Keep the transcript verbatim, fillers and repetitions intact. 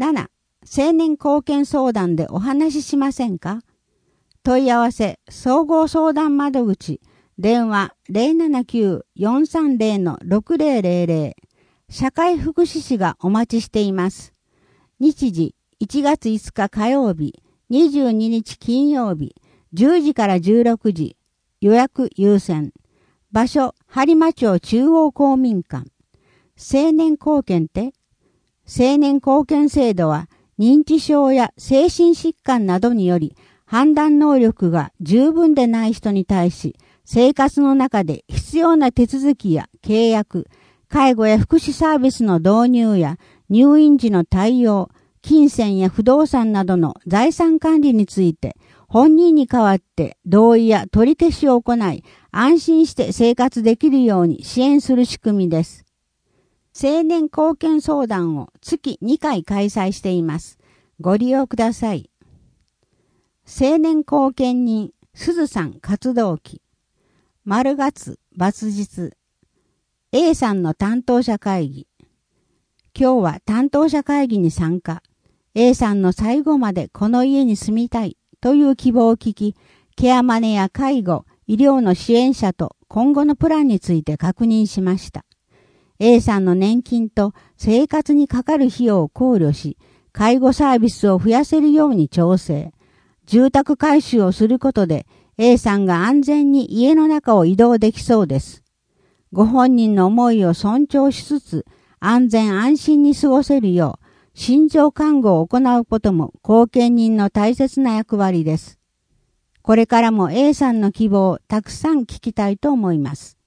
なな、青年貢献相談でお話ししませんか？問い合わせ、総合相談窓口、電話 ゼロななきゅう よんさんゼロ ろくゼロゼロゼロ、社会福祉士がお待ちしています。日時、いちがついつか火曜日、にじゅうににち金曜日、じゅうじからじゅうろくじ、予約優先。場所、播磨町中央公民館。青年貢献って？青年貢献制度は、認知症や精神疾患などにより、判断能力が十分でない人に対し、生活の中で必要な手続きや契約、介護や福祉サービスの導入や入院時の対応、金銭や不動産などの財産管理について、本人に代わって同意や取り消しを行い、安心して生活できるように支援する仕組みです。青年貢献相談を月にかい開催しています。ご利用ください。青年貢献人、すずさん活動期。丸月、抜日。A さんの担当者会議。今日は担当者会議に参加。A さんの最後までこの家に住みたいという希望を聞き、ケアマネや介護、医療の支援者と今後のプランについて確認しました。A さんの年金と生活にかかる費用を考慮し、介護サービスを増やせるように調整。住宅改修をすることで A さんが安全に家の中を移動できそうです。ご本人の思いを尊重しつつ、安全安心に過ごせるよう、心情看護を行うことも後見人の大切な役割です。これからも A さんの希望をたくさん聞きたいと思います。